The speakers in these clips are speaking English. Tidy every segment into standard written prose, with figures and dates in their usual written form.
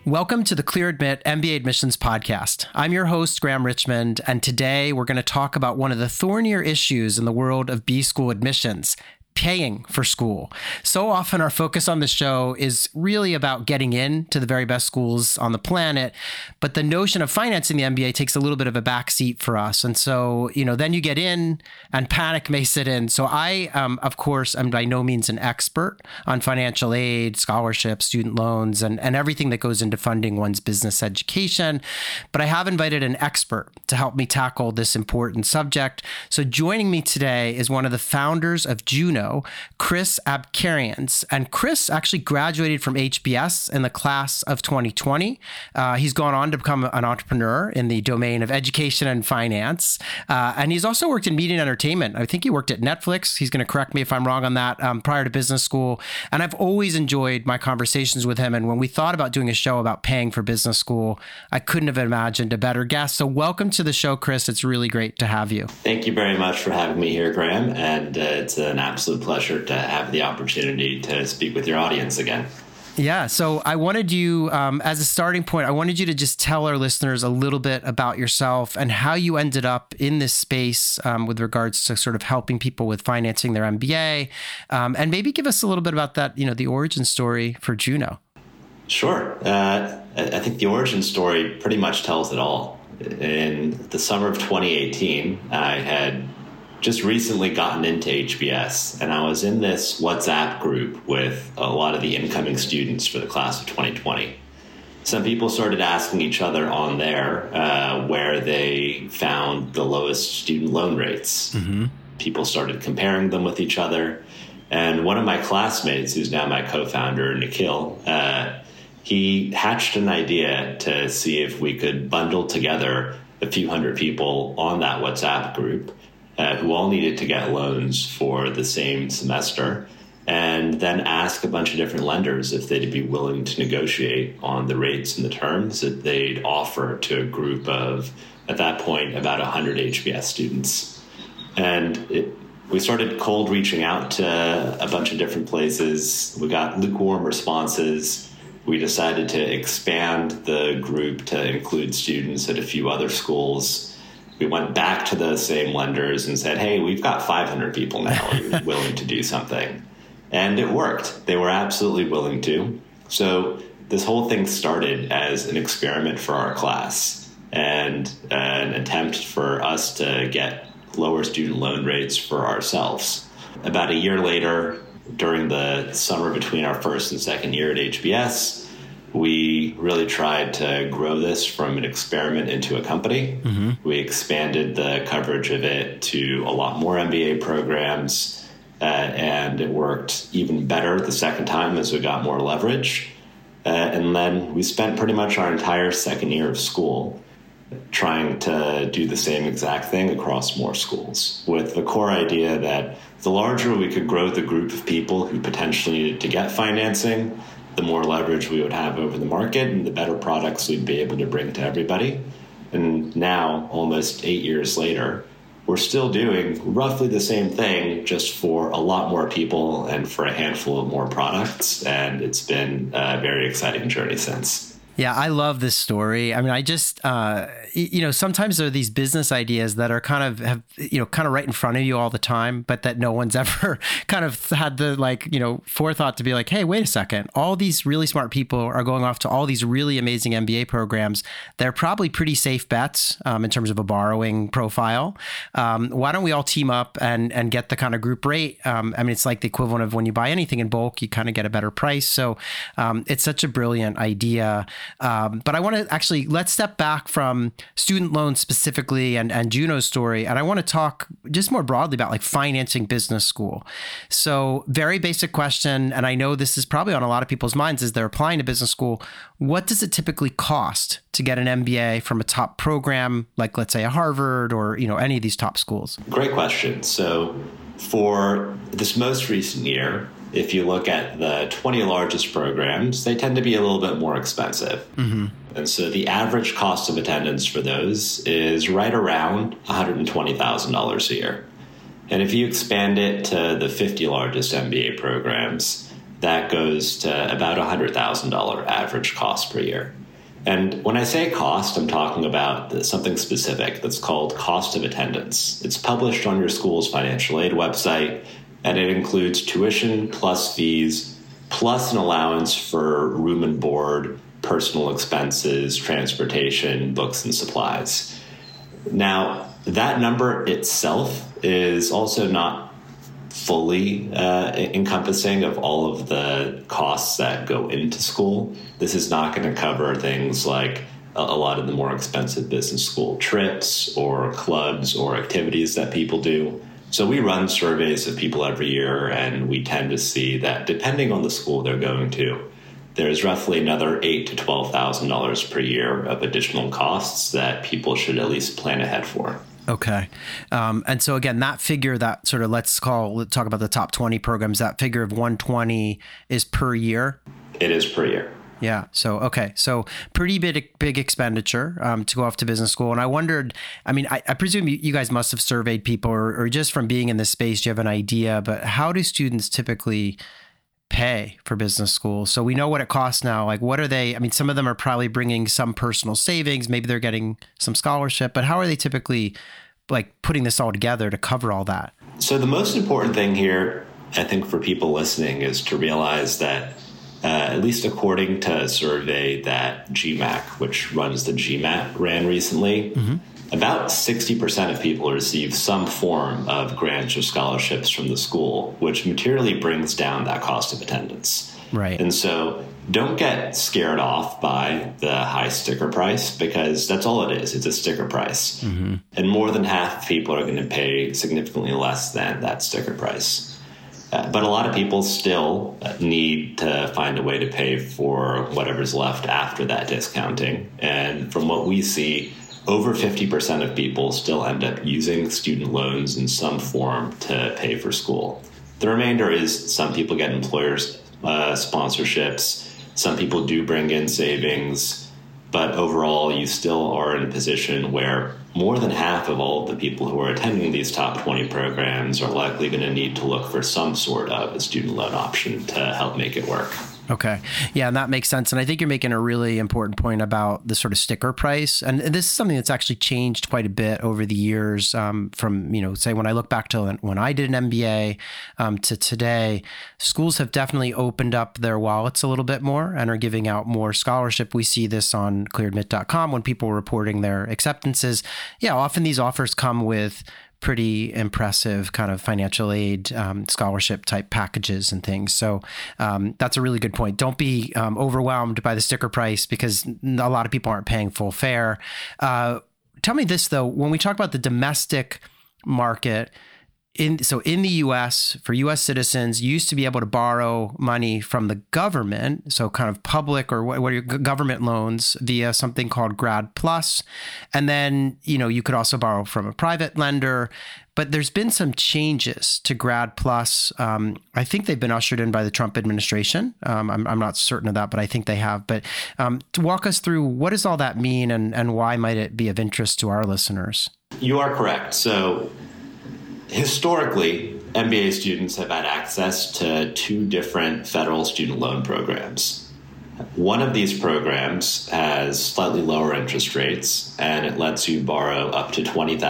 Welcome to the Clear Admit MBA Admissions Podcast. I'm your host, Graham Richmond, and today we're going to talk about one of the thornier issues in the world of B-school admissions: paying for school. So often our focus on the show is really about getting in to the very best schools on the planet, but the notion of financing the MBA takes a little bit of a backseat for us. And so, then you get in and panic may sit in. So I, of course, am by no means an expert on financial aid, scholarships, student loans, and everything that goes into funding one's business education. But I have invited an expert to help me tackle this important subject. So joining me today is one of the founders of Juno, Chris Abkarians. And Chris actually graduated from HBS in the class of 2020. He's gone on to become an entrepreneur in the domain of education and finance. And he's also worked in media and entertainment. I think he worked at Netflix. He's going to correct me if I'm wrong on that, prior to business school. And I've always enjoyed my conversations with him. And when we thought about doing a show about paying for business school, I couldn't have imagined a better guest. So welcome to the show, Chris. It's really great to have you. Thank you very much for having me here, Graham. And it's an absolute pleasure to have the opportunity to speak with your audience again. Yeah. So I wanted you, as a starting point, I wanted you to just tell our listeners a little bit about yourself and how you ended up in this space with regards to sort of helping people with financing their MBA, and maybe give us a little bit about that, the origin story for Juno. Sure. I think the origin story pretty much tells it all. In the summer of 2018, I had just recently gotten into HBS, and I was in this WhatsApp group with a lot of the incoming students for the class of 2020. Some people started asking each other on there where they found the lowest student loan rates. Mm-hmm. People started comparing them with each other. And one of my classmates, who's now my co-founder, Nikhil, he hatched an idea to see if we could bundle together a few hundred people on that WhatsApp group who all needed to get loans for the same semester, and then ask a bunch of different lenders if they'd be willing to negotiate on the rates and the terms that they'd offer to a group of, at that point, about 100 HBS students. And we started cold reaching out to a bunch of different places. We got lukewarm responses. We decided to expand the group to include students at a few other schools. We went back to the same lenders and said, hey, we've got 500 people now. Are you willing to do something? And it worked. They were absolutely willing to. So this whole thing started as an experiment for our class and an attempt for us to get lower student loan rates for ourselves. About a year later, during the summer between our first and second year at HBS, we really tried to grow this from an experiment into a company. Mm-hmm. We expanded the coverage of it to a lot more MBA programs, and it worked even better the second time as we got more leverage. And then we spent pretty much our entire second year of school trying to do the same exact thing across more schools, with the core idea that the larger we could grow the group of people who potentially needed to get financing, the more leverage we would have over the market and the better products we'd be able to bring to everybody. And now, almost 8 years later, we're still doing roughly the same thing, just for a lot more people and for a handful of more products. And it's been a very exciting journey since. Yeah, I love this story. I mean, I just, sometimes there are these business ideas that are kind of right in front of you all the time, but that no one's ever kind of had the forethought to be like, hey, wait a second. All these really smart people are going off to all these really amazing MBA programs. They're probably pretty safe bets in terms of a borrowing profile. Why don't we all team up and get the kind of group rate? It's like the equivalent of when you buy anything in bulk, you kind of get a better price. So it's such a brilliant idea. But I want to actually, let's step back from student loans specifically and Juno's story. And I want to talk just more broadly about financing business school. So very basic question. And I know this is probably on a lot of people's minds as they're applying to business school. What does it typically cost to get an MBA from a top program, like let's say a Harvard or, any of these top schools? Great question. So for this most recent year, if you look at the 20 largest programs, they tend to be a little bit more expensive. Mm-hmm. And so the average cost of attendance for those is right around $120,000 a year. And if you expand it to the 50 largest MBA programs, that goes to about $100,000 average cost per year. And when I say cost, I'm talking about something specific that's called cost of attendance. It's published on your school's financial aid website, and it includes tuition plus fees, plus an allowance for room and board, personal expenses, transportation, books, and supplies. Now, that number itself is also not fully encompassing of all of the costs that go into school. This is not going to cover things like a lot of the more expensive business school trips or clubs or activities that people do. So we run surveys of people every year, and we tend to see that depending on the school they're going to, there's roughly another $8,000 to $12,000 per year of additional costs that people should at least plan ahead for. Okay. And so again, that figure that sort of let's talk about the top 20 programs, that figure of 120 is per year? It is per year. Yeah. So, okay. So pretty big expenditure to go off to business school. And I wondered, I presume you guys must have surveyed people or just from being in this space, you have an idea, but how do students typically pay for business school? So we know what it costs now. Like, what are they? Some of them are probably bringing some personal savings. Maybe they're getting some scholarship, but how are they typically like putting this all together to cover all that? So the most important thing here, I think, for people listening is to realize that at least according to a survey that GMAC, which runs the GMAT, ran recently, about 60% of people receive some form of grants or scholarships from the school, which materially brings down that cost of attendance. Right. And so don't get scared off by the high sticker price, because that's all it is. It's a sticker price. And more than half of people are going to pay significantly less than that sticker price. But a lot of people still need to find a way to pay for whatever's left after that discounting. And from what we see, over 50% of people still end up using student loans in some form to pay for school. The remainder is some people get employers' sponsorships. Some people do bring in savings. But overall, you still are in a position where more than half of all of the people who are attending these top 20 programs are likely going to need to look for some sort of a student loan option to help make it work. Okay. Yeah, and that makes sense. And I think you're making a really important point about the sort of sticker price. And this is something that's actually changed quite a bit over the years from, say, when I look back to when I did an MBA to today. Schools have definitely opened up their wallets a little bit more and are giving out more scholarship. We see this on clearadmit.com when people are reporting their acceptances. Yeah, often these offers come with pretty impressive kind of financial aid scholarship type packages and things. So that's a really good point. Don't be overwhelmed by the sticker price because a lot of people aren't paying full fare. Tell me this, though, when we talk about the domestic market, in the U.S., for U.S. citizens, you used to be able to borrow money from the government, so kind of public or what are your government loans via something called Grad Plus. And then, you could also borrow from a private lender. But there's been some changes to Grad Plus. I think they've been ushered in by the Trump administration. I'm not certain of that, but I think they have. But to walk us through, what does all that mean and why might it be of interest to our listeners? You are correct. So historically, MBA students have had access to two different federal student loan programs. One of these programs has slightly lower interest rates, and it lets you borrow up to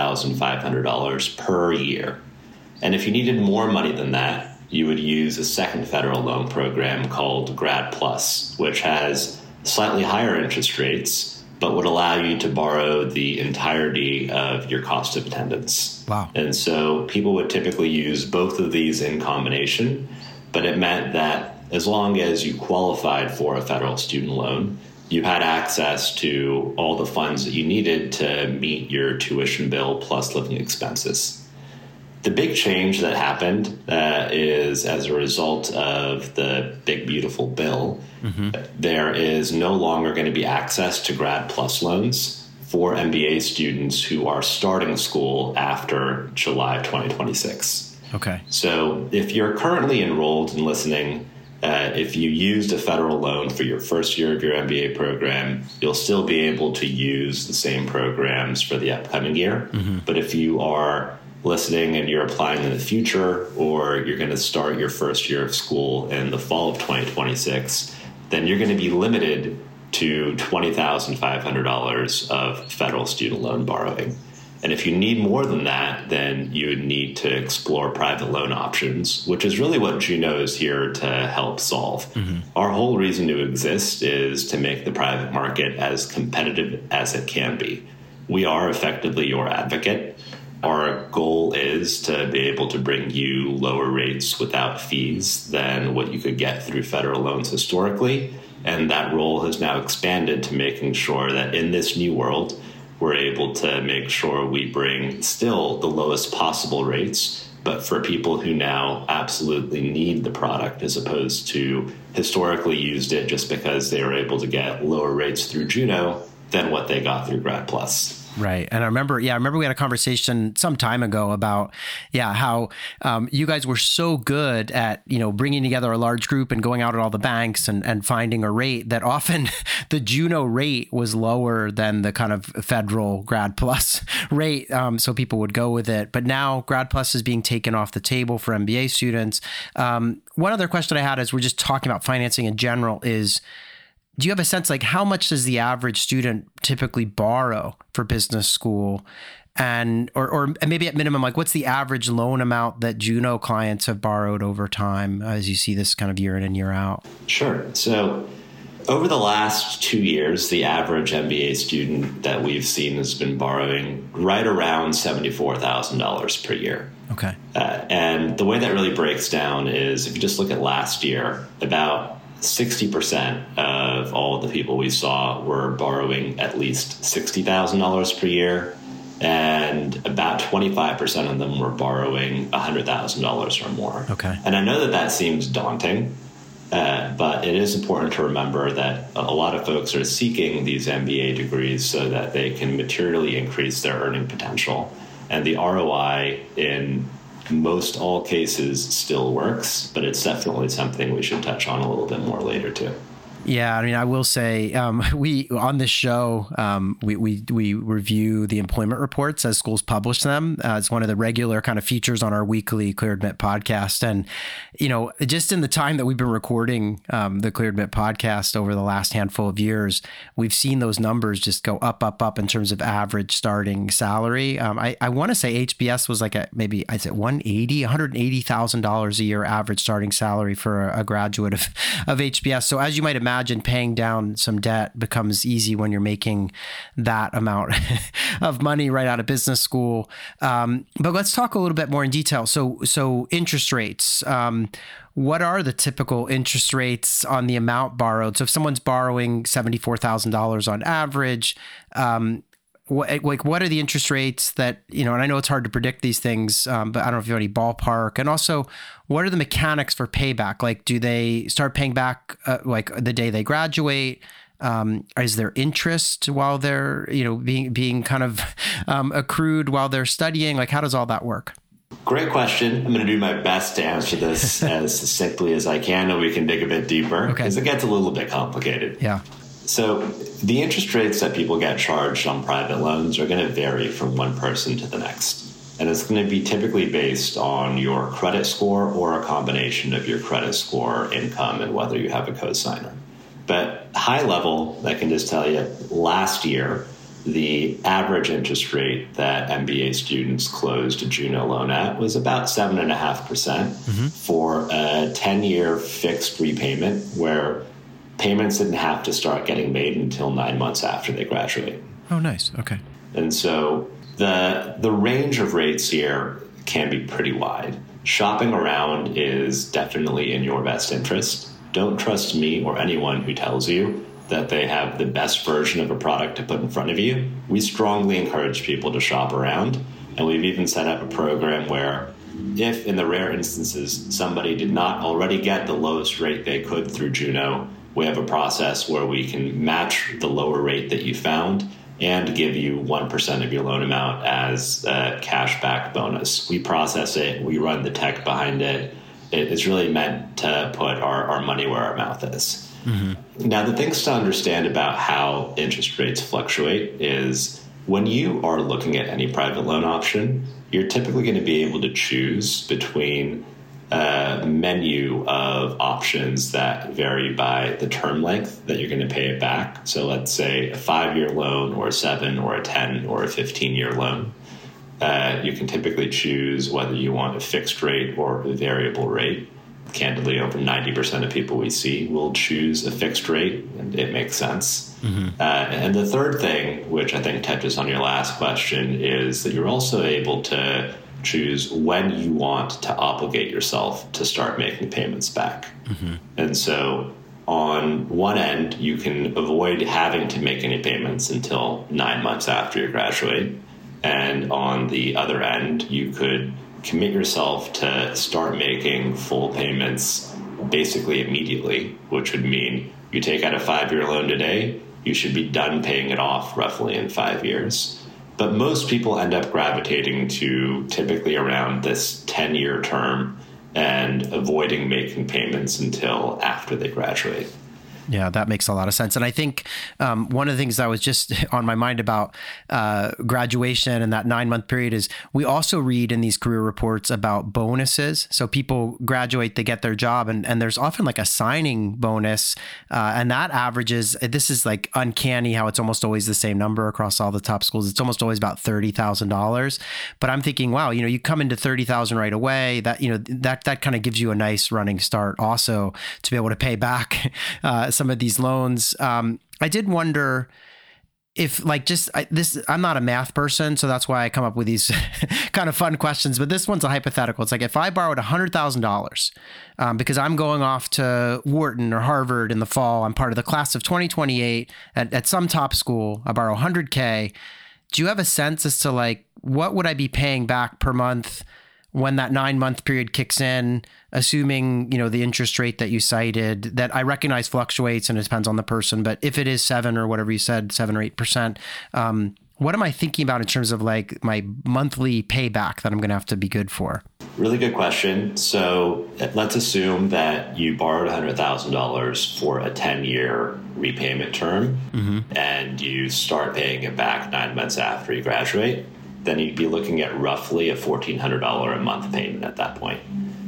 $20,500 per year. And if you needed more money than that, you would use a second federal loan program called Grad Plus, which has slightly higher interest rates, but would allow you to borrow the entirety of your cost of attendance. Wow. And so people would typically use both of these in combination, but it meant that as long as you qualified for a federal student loan, you had access to all the funds that you needed to meet your tuition bill plus living expenses. The big change that happened is as a result of the big, beautiful bill, there is no longer going to be access to Grad Plus loans for MBA students who are starting school after July 2026. Okay. So if you're currently enrolled and listening, if you used a federal loan for your first year of your MBA program, you'll still be able to use the same programs for the upcoming year. But if you are listening and you're applying in the future, or you're going to start your first year of school in the fall of 2026, then you're going to be limited to $20,500 of federal student loan borrowing. And if you need more than that, then you would need to explore private loan options, which is really what Juno is here to help solve. Our whole reason to exist is to make the private market as competitive as it can be. We are effectively your advocate. Our goal is to be able to bring you lower rates without fees than what you could get through federal loans historically. And that role has now expanded to making sure that in this new world, we're able to make sure we bring still the lowest possible rates, but for people who now absolutely need the product as opposed to historically used it just because they were able to get lower rates through Juno than what they got through Grad Plus. Right. And I remember we had a conversation some time ago about, how you guys were so good at, bringing together a large group and going out at all the banks and finding a rate that often the Juno rate was lower than the kind of federal Grad Plus rate. So people would go with it. But now Grad Plus is being taken off the table for MBA students. One other question I had as we're just talking about financing in general is, do you have a sense, like, how much does the average student typically borrow for business school? And or maybe at minimum, like, what's the average loan amount that Juno clients have borrowed over time as you see this kind of year in and year out? Sure. So over the last 2 years, the average MBA student that we've seen has been borrowing right around $74,000 per year. Okay. And the way that really breaks down is if you just look at last year, about 60% of all the people we saw were borrowing at least $60,000 per year, and about 25% of them were borrowing $100,000 or more. Okay. And I know that seems daunting, but it is important to remember that a lot of folks are seeking these MBA degrees so that they can materially increase their earning potential. And the ROI in most all cases still works, but it's definitely something we should touch on a little bit more later too. Yeah, I mean, I will say we on this show we review the employment reports as schools publish them. It's one of the regular kind of features on our weekly Clear Admit podcast. And just in the time that we've been recording the Clear Admit podcast over the last handful of years, we've seen those numbers just go up in terms of average starting salary. I want to say HBS was like maybe I'd say $180,000 a year average starting salary for a graduate of HBS. So as you might imagine, paying down some debt becomes easy when you're making that amount of money right out of business school. But let's talk a little bit more in detail. So interest rates. What are the typical interest rates on the amount borrowed? So if someone's borrowing $74,000 on average, what are the interest rates that, and I know it's hard to predict these things, but I don't know if you have any ballpark. And also, what are the mechanics for payback? Like, do they start paying back like the day they graduate? Is there interest while they're, being kind of accrued while they're studying? Like, how does all that work? Great question. I'm going to do my best to answer this as succinctly as I can, and we can dig a bit deeper because it gets a little bit complicated. Yeah. So the interest rates that people get charged on private loans are going to vary from one person to the next. And it's going to be typically based on your credit score or a combination of your credit score, income, and whether you have a cosigner. But high level, I can just tell you, last year, the average interest rate that MBA students closed a Juno loan at was about 7.5% for a 10-year fixed repayment where payments didn't have to start getting made until 9 months after they graduate. Oh, nice. Okay. And so the range of rates here can be pretty wide. Shopping around is definitely in your best interest. Don't trust me or anyone who tells you that they have the best version of a product to put in front of you. We strongly encourage people to shop around. And we've even set up a program where if in the rare instances somebody did not already get the lowest rate they could through Juno, we have a process where we can match the lower rate that you found and give you 1% of your loan amount as a cash back bonus. We process it. We run the tech behind it. It's really meant to put our money where our mouth is. Mm-hmm. Now, the things to understand about how interest rates fluctuate is when you are looking at any private loan option, you're typically going to be able to choose between a menu of options that vary by the term length that you're going to pay it back. So let's say a 5-year loan or a 7 or a 10 or a 15-year loan. You can typically choose whether you want a fixed rate or a variable rate. Candidly, over 90% of people we see will choose a fixed rate, and it makes sense. Mm-hmm. And the third thing, which I think touches on your last question, is that you're also able to choose when you want to obligate yourself to start making payments back. Mm-hmm. And so on one end, you can avoid having to make any payments until 9 months after you graduate. And on the other end, you could commit yourself to start making full payments basically immediately, which would mean you take out a 5-year loan today, you should be done paying it off roughly in 5 years. But most people end up gravitating to typically around this 10-year term and avoiding making payments until after they graduate. Yeah, that makes a lot of sense. And I think one of the things that was just on my mind about graduation and that 9-month period is we also read in these career reports about bonuses. So people graduate, they get their job, and there's often like a signing bonus. And that averages, this is like uncanny how it's almost always the same number across all the top schools. It's almost always about $30,000. But I'm thinking, wow, you come into $30,000 right away. That kind of gives you a nice running start also to be able to pay back some of these loans. I did wonder if I'm not a math person, so that's why I come up with these kind of fun questions, but this one's a hypothetical. It's like if I borrowed $100,000 because I'm going off to Wharton or Harvard in the fall, I'm part of the class of 2028 at some top school, I borrow $100K. Do you have a sense as to like, what would I be paying back per month when that 9-month period kicks in, assuming, the interest rate that you cited, that I recognize fluctuates and it depends on the person, but if it is 7 or whatever you said, 7 or 8%, what am I thinking about in terms of like my monthly payback that I'm going to have to be good for? Really good question. So let's assume that you borrowed $100,000 for a 10-year repayment term, mm-hmm. and you start paying it back 9 months after you graduate. Then you'd be looking at roughly a $1,400 a month payment at that point.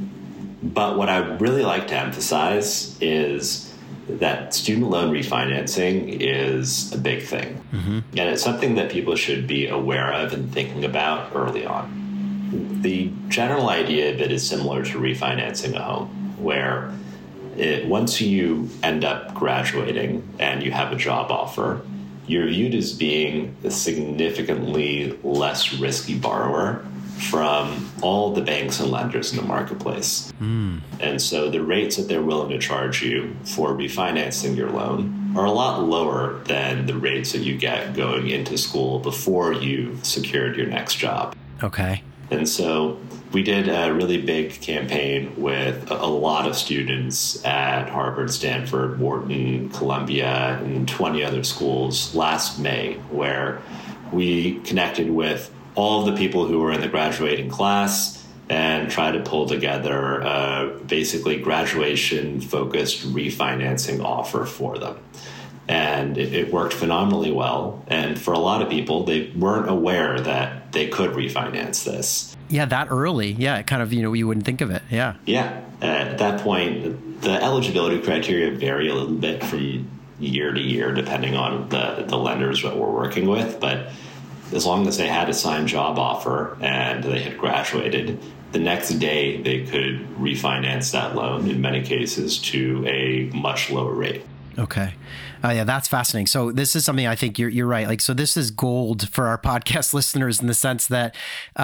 But what I really like to emphasize is that student loan refinancing is a big thing. Mm-hmm. And it's something that people should be aware of and thinking about early on. The general idea of it is similar to refinancing a home, where once you end up graduating and you have a job offer, you're viewed as being a significantly less risky borrower from all the banks and lenders in the marketplace. Mm. And so the rates that they're willing to charge you for refinancing your loan are a lot lower than the rates that you get going into school before you've secured your next job. Okay. And so we did a really big campaign with a lot of students at Harvard, Stanford, Wharton, Columbia, and 20 other schools last May, where we connected with all of the people who were in the graduating class and tried to pull together a basically graduation-focused refinancing offer for them. And it worked phenomenally well. And for a lot of people, they weren't aware that they could refinance this. Yeah, that early. Yeah, kind of, you wouldn't think of it. Yeah. Yeah. At that point, the eligibility criteria vary a little bit from year to year, depending on the lenders that we're working with. But as long as they had a signed job offer and they had graduated, the next day they could refinance that loan, in many cases, to a much lower rate. Okay. Yeah, that's fascinating. So this is something I think you're right. Like, so this is gold for our podcast listeners in the sense that,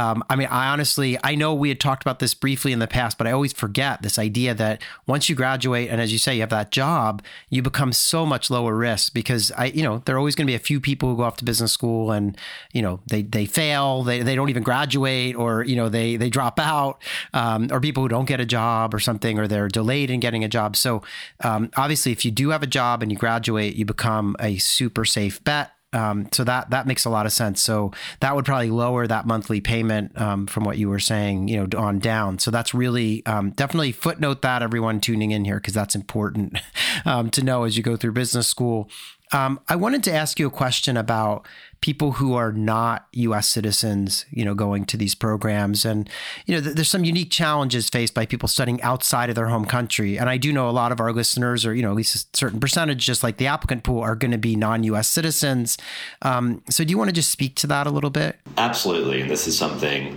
I know we had talked about this briefly in the past, but I always forget this idea that once you graduate and as you say, you have that job, you become so much lower risk because there are always going to be a few people who go off to business school and, they fail, they don't even graduate or, they drop out, or people who don't get a job or something, or they're delayed in getting a job. So obviously if you do have a job and you graduate, you become a super safe bet. So that makes a lot of sense. So that would probably lower that monthly payment from what you were saying, on down. So that's really definitely footnote that, everyone tuning in here, because that's important to know as you go through business school. I wanted to ask you a question about people who are not U.S. citizens, going to these programs. And, there's some unique challenges faced by people studying outside of their home country. And I do know a lot of our listeners, or, at least a certain percentage, just like the applicant pool, are going to be non-U.S. citizens. So do you want to just speak to that a little bit? Absolutely. And this is something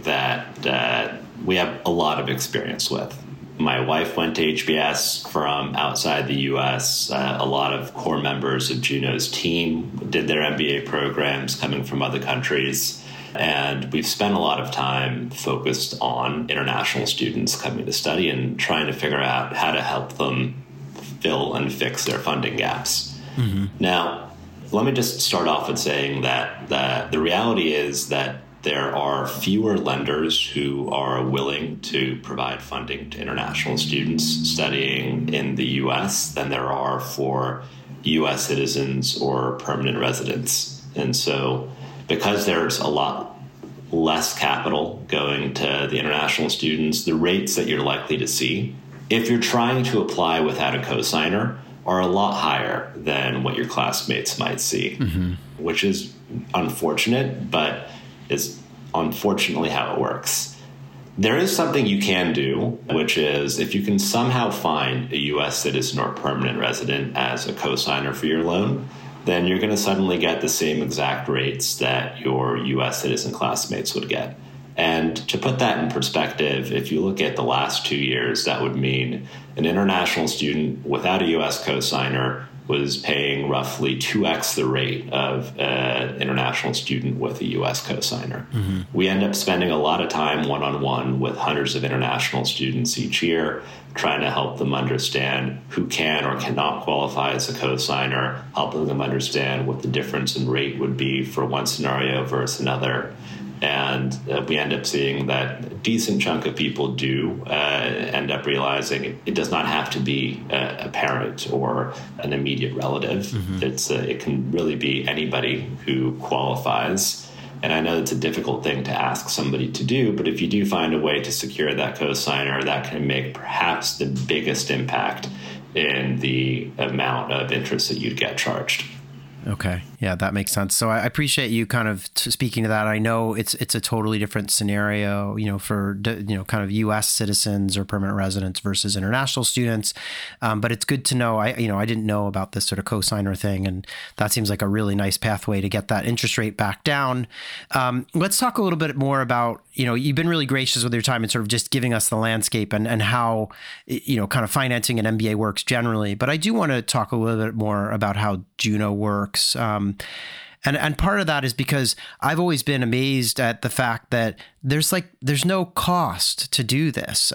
that we have a lot of experience with. My wife went to HBS from outside the U.S. A lot of core members of Juno's team did their MBA programs coming from other countries. And we've spent a lot of time focused on international students coming to study and trying to figure out how to help them fill and fix their funding gaps. Mm-hmm. Now, let me just start off with saying that the reality is that there are fewer lenders who are willing to provide funding to international students studying in the U.S. than there are for U.S. citizens or permanent residents. And so because there's a lot less capital going to the international students, the rates that you're likely to see, if you're trying to apply without a cosigner, are a lot higher than what your classmates might see, which is unfortunate, but is unfortunately how it works. There is something you can do, which is if you can somehow find a U.S. citizen or permanent resident as a cosigner for your loan, then you're going to suddenly get the same exact rates that your U.S. citizen classmates would get. And to put that in perspective, if you look at the last 2 years, that would mean an international student without a U.S. cosigner was paying roughly 2x the rate of an international student with a U.S. cosigner. Mm-hmm. We end up spending a lot of time one-on-one with hundreds of international students each year, trying to help them understand who can or cannot qualify as a cosigner, helping them understand what the difference in rate would be for one scenario versus another. And we end up seeing that a decent chunk of people do end up realizing it does not have to be a parent or an immediate relative. Mm-hmm. It can really be anybody who qualifies. And I know it's a difficult thing to ask somebody to do, but if you do find a way to secure that cosigner, that can make perhaps the biggest impact in the amount of interest that you'd get charged. Okay. Yeah, that makes sense. So I appreciate you kind of speaking to that. I know it's a totally different scenario, for, kind of U.S. citizens or permanent residents versus international students. But it's good to know. I didn't know about this sort of cosigner thing, and that seems like a really nice pathway to get that interest rate back down. Let's talk a little bit more about, you've been really gracious with your time and sort of just giving us the landscape and how, kind of financing an MBA works generally. But I do want to talk a little bit more about how Juno works. And part of that is because I've always been amazed at the fact that there's no cost to do this.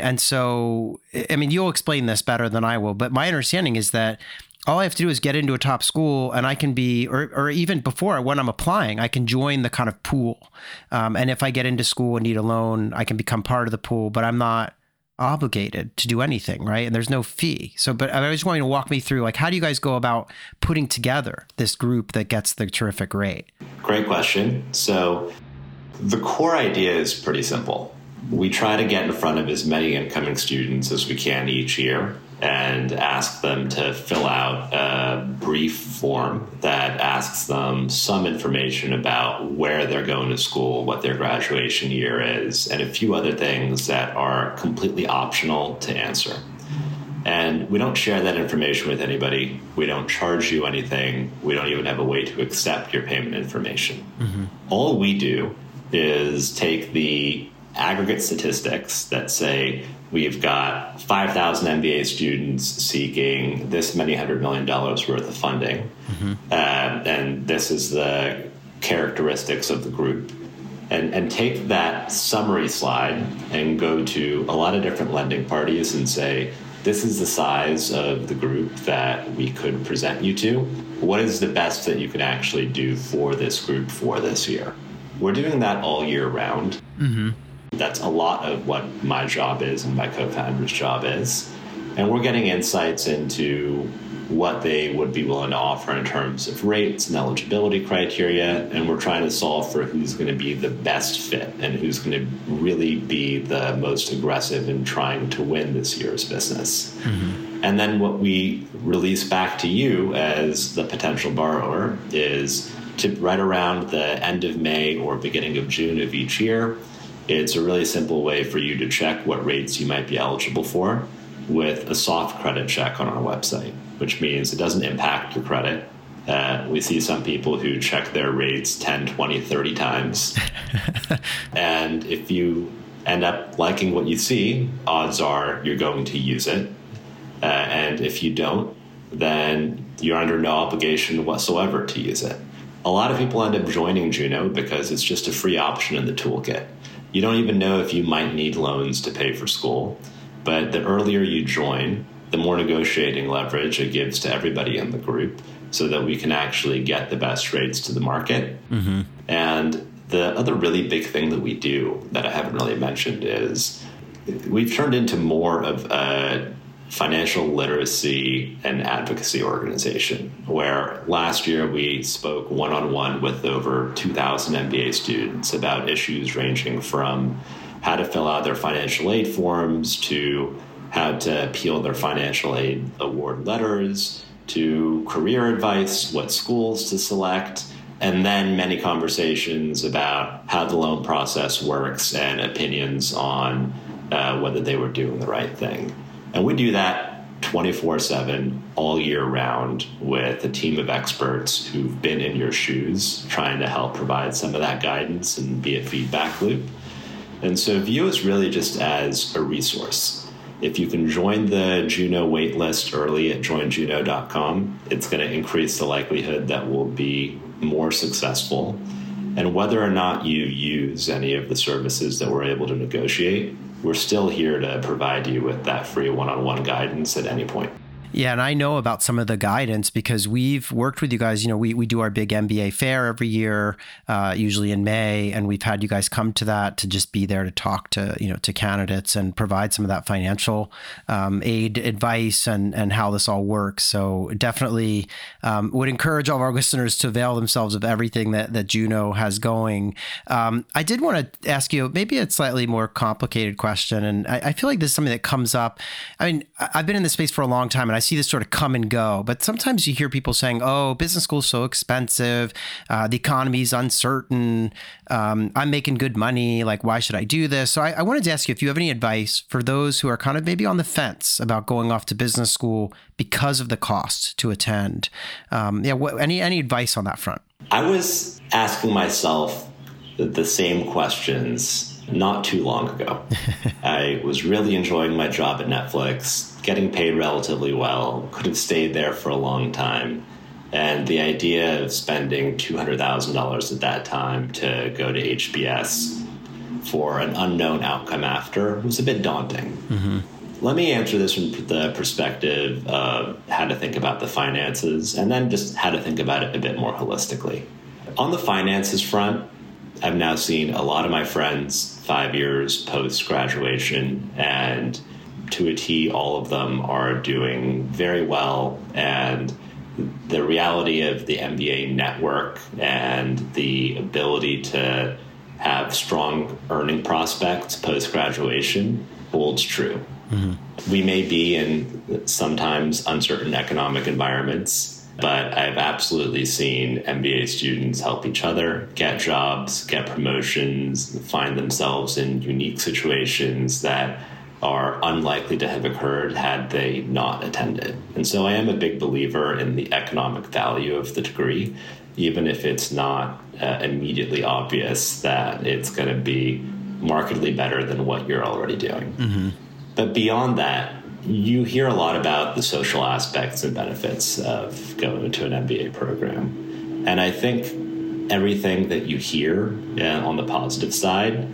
You'll explain this better than I will, but my understanding is that all I have to do is get into a top school and I can be, or even before when I'm applying, I can join the kind of pool. And if I get into school and need a loan, I can become part of the pool, but I'm not obligated to do anything, right? And there's no fee. So, but I was going to walk me through, how do you guys go about putting together this group that gets the terrific rate? Great question. So the core idea is pretty simple. We try to get in front of as many incoming students as we can each year and ask them to fill out a brief form that asks them some information about where they're going to school, what their graduation year is, and a few other things that are completely optional to answer. And we don't share that information with anybody. We don't charge you anything. We don't even have a way to accept your payment information. Mm-hmm. All we do is take the aggregate statistics that say we've got 5,000 MBA students seeking this many $100 million worth of funding. Mm-hmm. And this is the characteristics of the group. And take that summary slide and go to a lot of different lending parties and say, this is the size of the group that we could present you to. What is the best that you can actually do for this group for this year? We're doing that all year round. Mm-hmm. That's a lot of what my job is and my co-founder's job is. And we're getting insights into what they would be willing to offer in terms of rates and eligibility criteria. And we're trying to solve for who's going to be the best fit and who's going to really be the most aggressive in trying to win this year's business. Mm-hmm. And then what we release back to you as the potential borrower is to right around the end of May or beginning of June of each year. It's a really simple way for you to check what rates you might be eligible for with a soft credit check on our website, which means it doesn't impact your credit. We see some people who check their rates 10, 20, 30 times. And if you end up liking what you see, odds are you're going to use it. And if you don't, then you're under no obligation whatsoever to use it. A lot of people end up joining Juno because it's just a free option in the toolkit. You don't even know if you might need loans to pay for school. But the earlier you join, the more negotiating leverage it gives to everybody in the group so that we can actually get the best rates to the market. Mm-hmm. And the other really big thing that we do that I haven't really mentioned is we've turned into more of a financial literacy and advocacy organization, where last year we spoke one-on-one with over 2,000 MBA students about issues ranging from how to fill out their financial aid forms, to how to appeal their financial aid award letters, to career advice, what schools to select, and then many conversations about how the loan process works and opinions on whether they were doing the right thing. And we do that 24/7 all year round with a team of experts who've been in your shoes trying to help provide some of that guidance and be a feedback loop. And so view is really just as a resource. If you can join the Juno waitlist early at joinjuno.com, it's going to increase the likelihood that we'll be more successful. And whether or not you use any of the services that we're able to negotiate, we're still here to provide you with that free one-on-one guidance at any point. Yeah, and I know about some of the guidance because we've worked with you guys. You know, we do our big MBA fair every year, usually in May, and we've had you guys come to that to just be there to talk to, to candidates and provide some of that financial aid advice and how this all works. So definitely would encourage all of our listeners to avail themselves of everything that Juno has going. I did want to ask you maybe a slightly more complicated question, and I feel like this is something that comes up. I mean, I've been in this space for a long time, and I see this sort of come and go, but sometimes you hear people saying, oh, business school is so expensive. The economy's uncertain. I'm making good money. Like, why should I do this? So I wanted to ask you if you have any advice for those who are kind of maybe on the fence about going off to business school because of the cost to attend. Any advice on that front? I was asking myself the same questions not too long ago. I was really enjoying my job at Netflix, getting paid relatively well, could have stayed there for a long time. And the idea of spending $200,000 at that time to go to HBS for an unknown outcome after was a bit daunting. Mm-hmm. Let me answer this from the perspective of how to think about the finances and then just how to think about it a bit more holistically. On the finances front, I've now seen a lot of my friends 5 years post-graduation, and to a T, all of them are doing very well. And the reality of the MBA network and the ability to have strong earning prospects post-graduation holds true. Mm-hmm. We may be in sometimes uncertain economic environments, but I've absolutely seen MBA students help each other get jobs, get promotions, find themselves in unique situations that are unlikely to have occurred had they not attended. And so I am a big believer in the economic value of the degree, even if it's not immediately obvious that it's going to be markedly better than what you're already doing. Mm-hmm. But beyond that, you hear a lot about the social aspects and benefits of going into an MBA program. And I think everything that you hear on the positive side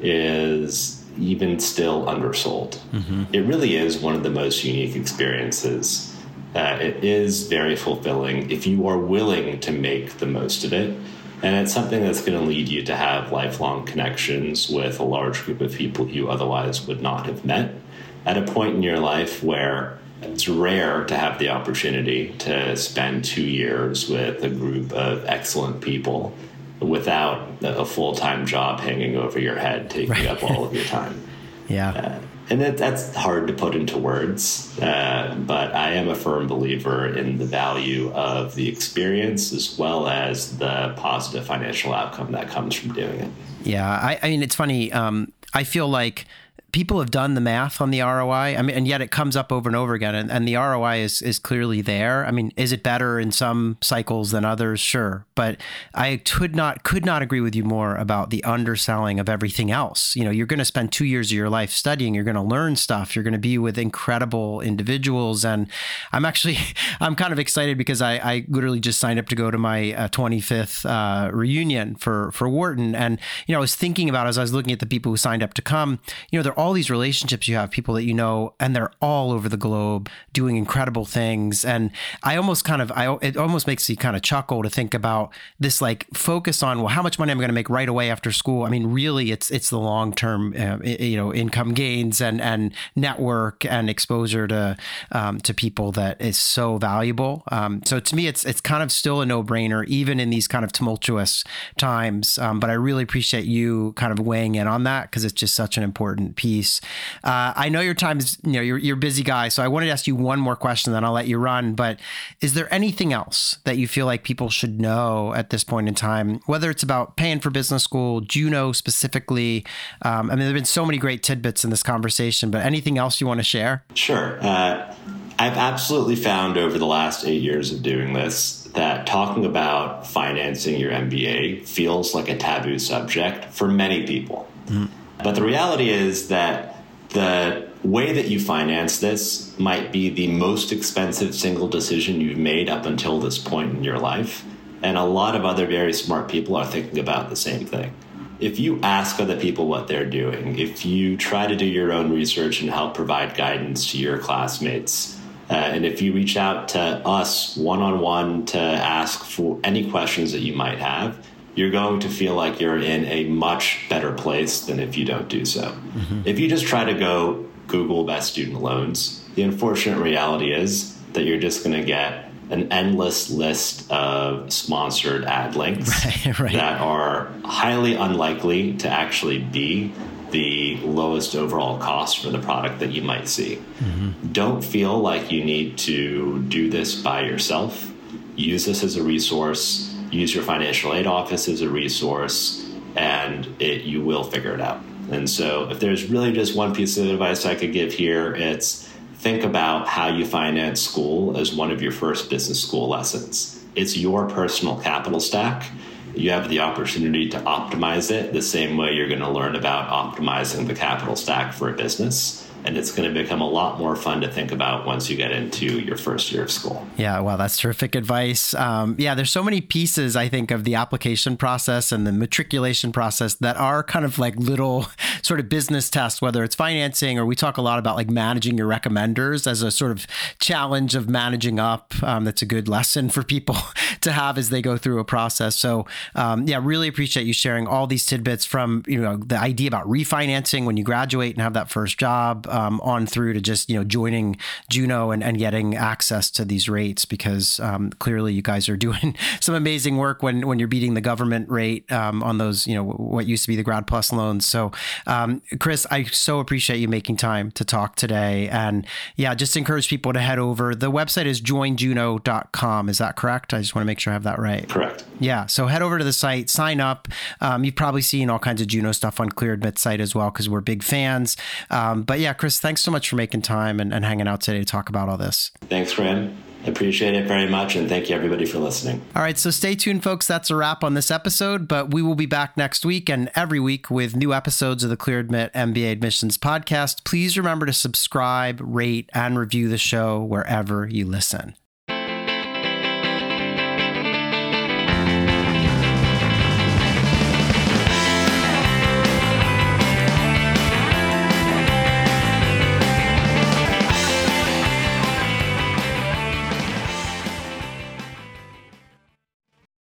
is even still undersold. Mm-hmm. It really is one of the most unique experiences. It is very fulfilling if you are willing to make the most of it. And it's something that's going to lead you to have lifelong connections with a large group of people you otherwise would not have met. at a point in your life where it's rare to have the opportunity to spend 2 years with a group of excellent people without a full-time job hanging over your head, taking up all of your time. Yeah. And that's hard to put into words, but I am a firm believer in the value of the experience as well as the positive financial outcome that comes from doing it. Yeah, I mean, it's funny. I feel like people have done the math on the ROI. I mean, and yet it comes up over and over again. And the ROI is clearly there. I mean, is it better in some cycles than others? Sure. But I could not agree with you more about the underselling of everything else. You know, you're going to spend 2 years of your life studying. You're going to learn stuff. You're going to be with incredible individuals. And I'm kind of excited because I literally just signed up to go to my 25th reunion for Wharton. And, you know, I was thinking about, as I was looking at the people who signed up to come, you know, they're all these relationships you have, people that you know, and they're all over the globe doing incredible things. And it almost makes me kind of chuckle to think about this, like, focus on, well, how much money am I going to make right away after school? I mean, really, it's the long-term, income gains and network and exposure to people that is so valuable. So to me, it's kind of still a no-brainer, even in these kind of tumultuous times. But I really appreciate you kind of weighing in on that, because it's just such an important piece. I know your time is, you're a busy guy, so I wanted to ask you one more question, then I'll let you run. But is there anything else that you feel like people should know at this point in time, whether it's about paying for business school, Juno specifically? I mean, there have been so many great tidbits in this conversation, but anything else you want to share? Sure. I've absolutely found over the last 8 years of doing this that talking about financing your MBA feels like a taboo subject for many people. Mm. But the reality is that the way that you finance this might be the most expensive single decision you've made up until this point in your life. And a lot of other very smart people are thinking about the same thing. If you ask other people what they're doing, if you try to do your own research and help provide guidance to your classmates, and if you reach out to us one-on-one to ask for any questions that you might have, you're going to feel like you're in a much better place than if you don't do so. Mm-hmm. If you just try to go Google best student loans, the unfortunate reality is that you're just going to get an endless list of sponsored ad links that are highly unlikely to actually be the lowest overall cost for the product that you might see. Mm-hmm. Don't feel like you need to do this by yourself. Use this as a resource. Use your financial aid office as a resource, and you will figure it out. And so if there's really just one piece of advice I could give here, it's think about how you finance school as one of your first business school lessons. It's your personal capital stack. You have the opportunity to optimize it the same way you're going to learn about optimizing the capital stack for a business. And it's going to become a lot more fun to think about once you get into your first year of school. Yeah, well, that's terrific advice. There's so many pieces, I think, of the application process and the matriculation process that are kind of like little sort of business tests, whether it's financing or we talk a lot about like managing your recommenders as a sort of challenge of managing up. That's a good lesson for people to have as they go through a process. So really appreciate you sharing all these tidbits from, the idea about refinancing when you graduate and have that first job, on through to just, joining Juno and getting access to these rates, because clearly you guys are doing some amazing work when you're beating the government rate on those, what used to be the Grad Plus loans. So, Chris, I so appreciate you making time to talk today. And just encourage people to head over. The website is joinjuno.com. Is that correct? I just want to make sure I have that right. Correct. Yeah. So head over to the site, sign up. You've probably seen all kinds of Juno stuff on ClearAdmit's site as well, because we're big fans. Chris, thanks so much for making time and hanging out today to talk about all this. Thanks, Graham. I appreciate it very much. And thank you, everybody, for listening. All right. So stay tuned, folks. That's a wrap on this episode, but we will be back next week and every week with new episodes of the ClearAdmit MBA Admissions Podcast. Please remember to subscribe, rate, and review the show wherever you listen.